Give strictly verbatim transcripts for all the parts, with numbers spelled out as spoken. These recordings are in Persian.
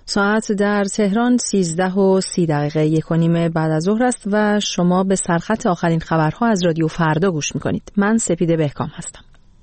ساعت در تهران سیزده و سی دقیقه یک و نیم بعد از ظهر است و شما به سرخط آخرین خبرها از رادیو فردا گوش میکنید. من سپیده بهکام هستم.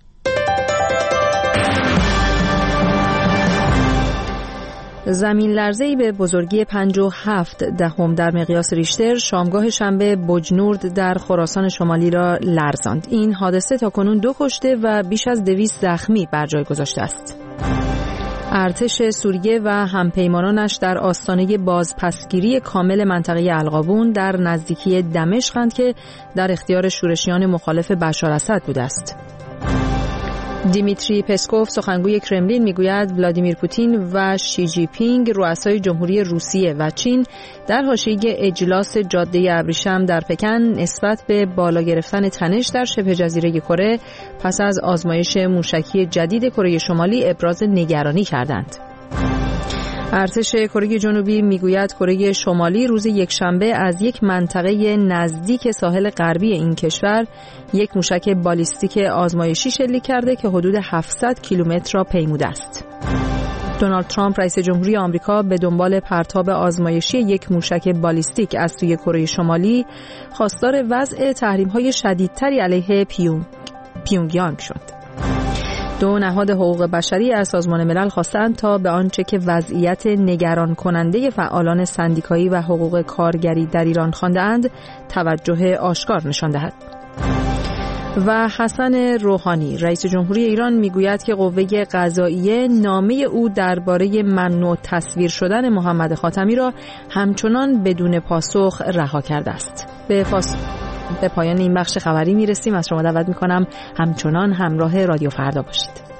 زمین لرزه‌ای به بزرگی پنج و هفت دهم در مقیاس ریشتر شامگاه شنبه بجنورد در خراسان شمالی را لرزاند. این حادثه تاکنون دو کشته و بیش از دویست زخمی بر جای گذاشته است. ارتش سوریه و همپیمانانش در آستانه بازپسگیری کامل منطقه القابون در نزدیکی دمشقند که در اختیار شورشیان مخالف بشار اسد بوده است. دیمیتری پسکوف سخنگوی کرملین میگوید ولادیمیر پوتین و شی جی پینگ رؤسای جمهوری روسیه و چین در حاشیه اجلاس جاده ابریشم در پکن نسبت به بالا گرفتن تنش در شبه جزیره کره پس از آزمایش موشکی جدید کره شمالی ابراز نگرانی کردند. ارتش کره جنوبی میگوید کره شمالی روز یکشنبه از یک منطقه نزدیک ساحل غربی این کشور یک موشک بالیستیک آزمایشی شلیک کرده که حدود هفتصد کیلومتر را پیموده است. دونالد ترامپ رئیس جمهوری آمریکا به دنبال پرتاب آزمایشی یک موشک بالیستیک از سوی کره شمالی خواستار وضع تحریم‌های شدیدتری علیه پیونگ پیونگیانگ شد. دو نهاد حقوق بشری از سازمان ملل خواستند تا به آنچه که وضعیت نگران کننده فعالان سندیکایی و حقوق کارگری در ایران خوانده‌اند توجه آشکار نشان دهد. و حسن روحانی رئیس جمهوری ایران میگوید که قوه قضاییه نامه او درباره ممنوع تصویر شدن محمد خاتمی را همچنان بدون پاسخ رها کرده است. به پاس... به پایان این بخش خبری میرسیم. از شما دعوت میکنم همچنان همراه رادیو فردا باشید.